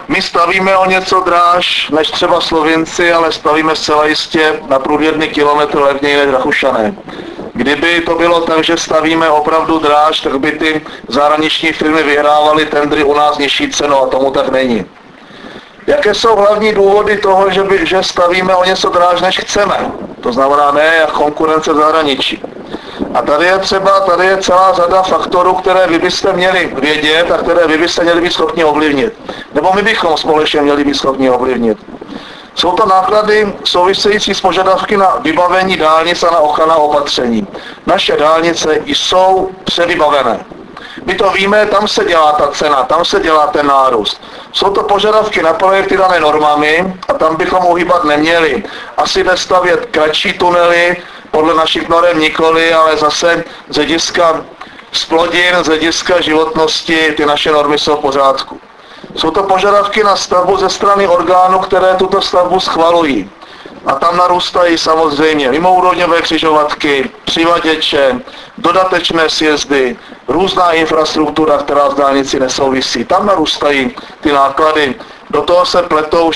My stavíme o něco dráž než třeba Slovinci, ale stavíme zcela jistě na průměrný kilometr levněji než Rakušané. Kdyby to bylo tak, že stavíme opravdu dráž, tak by ty zahraniční firmy vyhrávaly tendry u nás nižší cenu a tomu tak není. Jaké jsou hlavní důvody toho, že stavíme o něco dráž, než chceme? To znamená ne jak konkurence v zahraničí. A tady je celá řada faktorů, které vy byste měli vědět a které vy byste měli být schopni ovlivnit. Nebo my bychom společně měli být schopni ovlivnit. Jsou to náklady související s požadavky na vybavení dálnic a na ochranná opatření. Naše dálnice jsou převybavené. My to víme, tam se dělá ta cena, tam se dělá ten nárůst. Jsou to požadavky na projekty dané normami a tam bychom uhýbat neměli. Asi nestavět kratší tunely, podle našich norem nikoli, ale zase z hlediska zplodin, z hlediska životnosti, ty naše normy jsou v pořádku. Jsou to požadavky na stavbu ze strany orgánů, které tuto stavbu schvalují. A tam narůstají samozřejmě mimoúrovňové křižovatky, přivaděče, dodatečné sjezdy, různá infrastruktura, která s dálnicí nesouvisí. Tam narůstají ty náklady. Do toho se pletou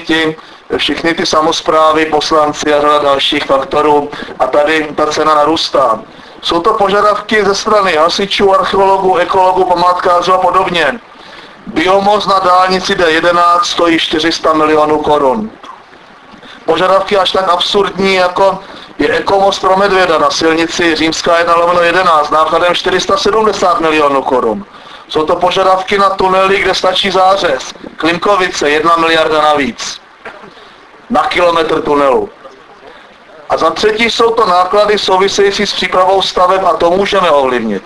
všichni ty samosprávy, poslanci a řada dalších faktorů a tady ta cena narůstá. Jsou to požadavky ze strany hasičů, archeologů, ekologů, památkářů a podobně. Biomost na dálnici D11 stojí 400 milionů korun. Požadavky až tak absurdní, jako je ekomost pro medvěda na silnici Římská 1/11 nákladem 470 milionů korun. Jsou to požadavky na tunely, kde stačí zářez. Klimkovice 1 miliarda navíc na kilometr tunelu. A za třetí jsou to náklady související s přípravou staveb a to můžeme ovlivnit.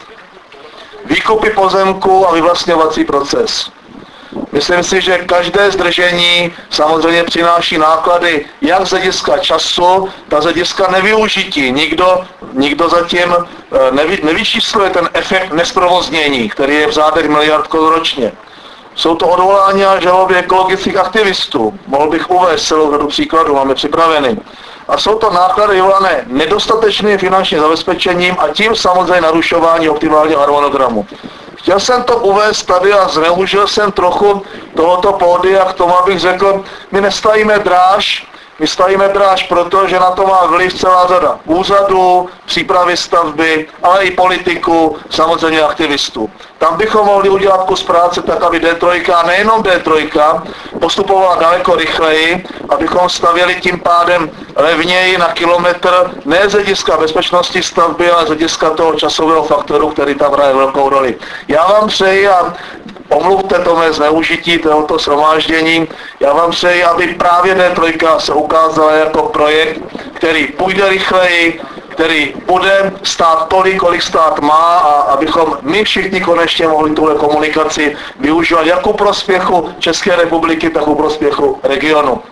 Výkupy pozemku a vyvlastňovací proces. Myslím si, že každé zdržení samozřejmě přináší náklady jak z hlediska času, tak z hlediska nevyužití. Nikdo zatím nevyčísluje ten efekt nesprovoznění, který je v řádech miliard korun ročně. Jsou to odvolání a žaloby ekologických aktivistů. Mohl bych uvést celou řadu příkladů, máme připraveny. A jsou to náklady vyvolané nedostatečným finančním zabezpečením a tím samozřejmě narušování optimálního harmonogramu. Chtěl jsem to uvést tady a zneužil jsem trochu tohoto pódia k tomu, abych řekl, my nestavíme dráž, my stavíme dráž proto, že na to má vliv celá řada úřadů, přípravy stavby, ale i politiků, samozřejmě aktivistů. Tam bychom mohli udělat kus práce tak, aby D3, a nejenom D3, postupovala daleko rychleji, abychom stavěli tím pádem levněji na kilometr, ne z hlediska bezpečnosti stavby, ale z hlediska toho časového faktoru, který tam hraje velkou roli. Já vám přeji a omluvte to mé zneužití tohoto shromáždění. Já vám přeji, aby právě D3 se ukázala jako projekt, který půjde rychleji, který bude stát tolik, kolik stát má a abychom my všichni konečně mohli tuhle komunikaci využívat jak ku prospěchu České republiky, tak ku prospěchu regionu.